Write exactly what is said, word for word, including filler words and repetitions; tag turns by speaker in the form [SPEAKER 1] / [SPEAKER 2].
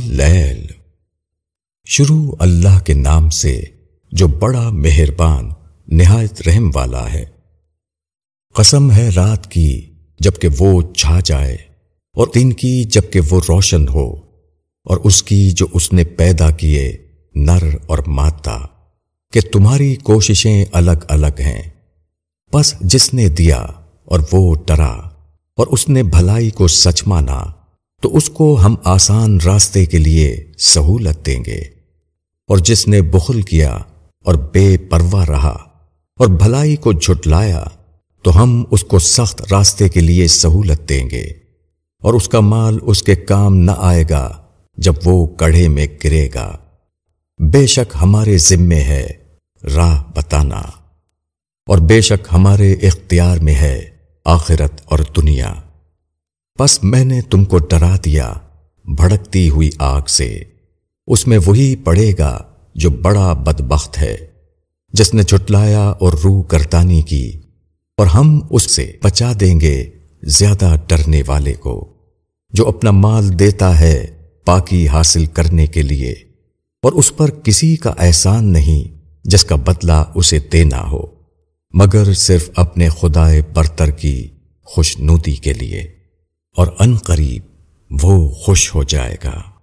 [SPEAKER 1] واللیل، شروع اللہ کے نام سے جو بڑا مہربان نہایت رحم والا ہے۔ قسم ہے رات کی جب کہ وہ چھا جائے، اور دن کی جب کہ وہ روشن ہو، اور اس کی جو اس نے پیدا کیے نر اور مادہ، کہ تمہاری کوششیں الگ الگ ہیں۔ پس جس نے دیا اور وہ ڈرا اور اس نے بھلائی کو سچ مانا، تو اس کو ہم آسان راستے کے لیے سہولت دیں گے۔ اور جس نے بخل کیا اور بے پرواہ رہا اور بھلائی کو جھٹلایا، تو ہم اس کو سخت راستے کے لیے سہولت دیں گے، اور اس کا مال اس کے کام نہ آئے گا جب وہ کڑھے میں گرے گا۔ بے شک ہمارے ذمے ہے راہ بتانا، اور بے شک ہمارے اختیار میں ہے آخرت اور دنیا۔ پس میں نے تم کو ڈرا دیا بھڑکتی ہوئی آگ سے، اس میں وہی پڑے گا جو بڑا بدبخت ہے، جس نے جھٹلایا اور روح گردانی کی، اور ہم اس سے بچا دیں گے زیادہ ڈرنے والے کو، جو اپنا مال دیتا ہے پاکی حاصل کرنے کے لیے، اور اس پر کسی کا احسان نہیں جس کا بدلہ اسے دینا ہو، مگر صرف اپنے خدائے برتر کی خوشنودی کے لیے، اور ان قریب وہ خوش ہو جائے گا۔